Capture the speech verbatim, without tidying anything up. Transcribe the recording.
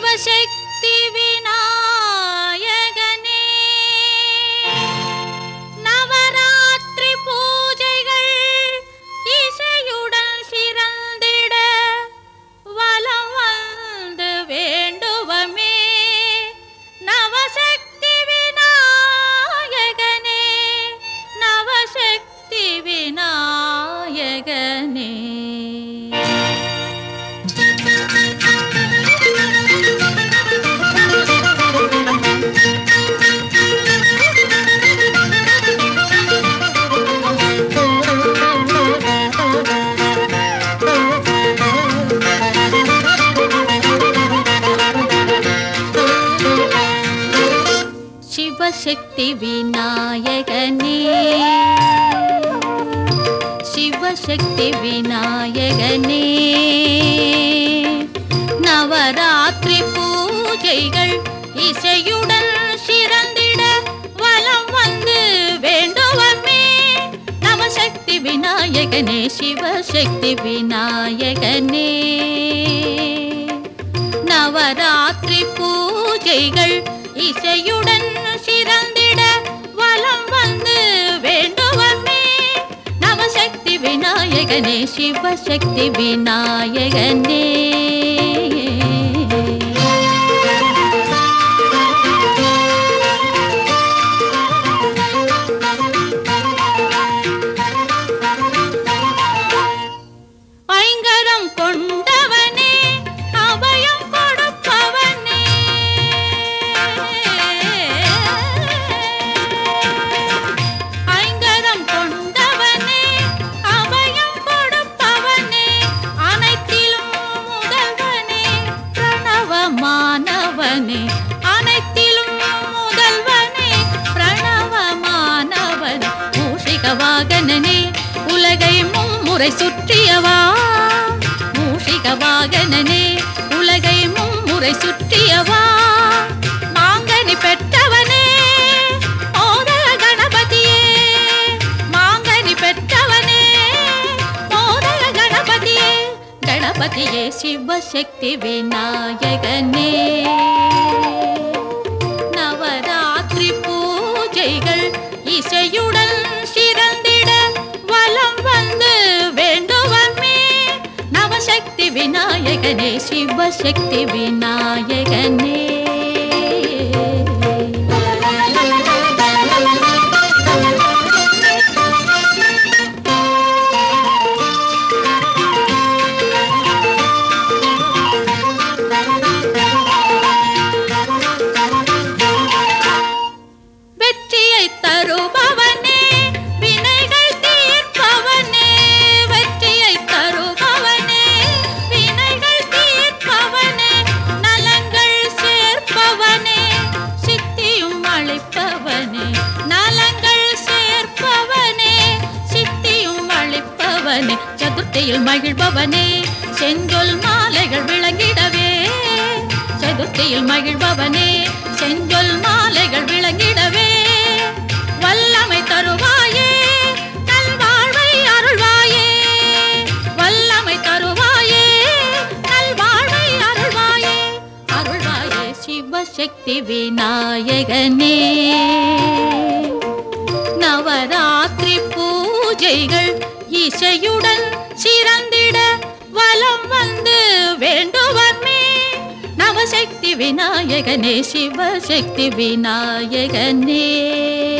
சிவசக்தி விநாயகனே நவராத்திரி பூஜைகள் இசையுடன் சிறந்திட வலம் வந்து வேண்டுவமே நவசக்தி விநாயகனே நவசக்தி விநாயகனே சிவசக்தி விநாயகனே சிவசக்தி விநாயகனே நவராத்திரி பூஜைகள் இசையுடன் சிறந்திட வலம் வந்து வேண்டுவமே நவசக்தி விநாயகனே சிவசக்தி விநாயகனே நவராத்திரி பூஜைகள் இசையுடன் சிறந்திட வலம் வந்து வேண்டுவமே நவசக்தி விநாயகனே சிவசக்தி விநாயகனே ஐங்கரம் கொண்டவனே அபயம் கொடுப்பவனே ஐங்கரம் கொண்டவனே அபயம் கொடுப்பவனே அனைத்திலும் முதல்வனே பிரணவமானவனே அனைத்திலும் முதல்வனே பிரணவமானவனே மூஷிக வாகனனே உலகை மும்முறை சுற்றியவா மூஷிக வாகனனே உலகை மும்முறை சுற்றியவா மாங்கனி பெற்றவனே மோதக கணபதியே மாங்கனி பெற்றவனே மோதக கணபதியே கணபதியே சிவசக்தி விநாயகனே நவராத்திரி பூஜைகள் இசையுடன் சிறந்திட வலம் வந்து வேண்டுவமே நவசக்தி விநாயகனே சிவசக்தி விநாயகனே வெற்றியை தருபவனே வினைகள் தீர்ப்பவனே வெற்றியை தருபவனே வினைகள் தீர்ப்பவனே நலங்கள் சேர்ப்பவனே சித்தியும் அளிப்பவனே நலங்கள் சேர்ப்பவனே சித்தியும் அளிப்பவனே சதுர்த்தியில் மகிழ்பவனே செஞ்சொல் மாலைகள் விளங்கிடவே சதுர்த்தியில் மகிழ்பவனே செஞ்சொல் மாலைகள் விளங்கிடவே வல்லமை தருவாயே நல்வாழ்வை அருள்வாயே வல்லமை தருவாயே நல்வாழ்வை அருள்வாயே அருள்வாயே சிவசக்தி விநாயகனே நவராத்திரி பூஜைகள் இசையுடன் சிறந்திட வலம் வந்து வேண்டுவமே நவசக்தி விநாயகனே சிவசக்தி விநாயகனே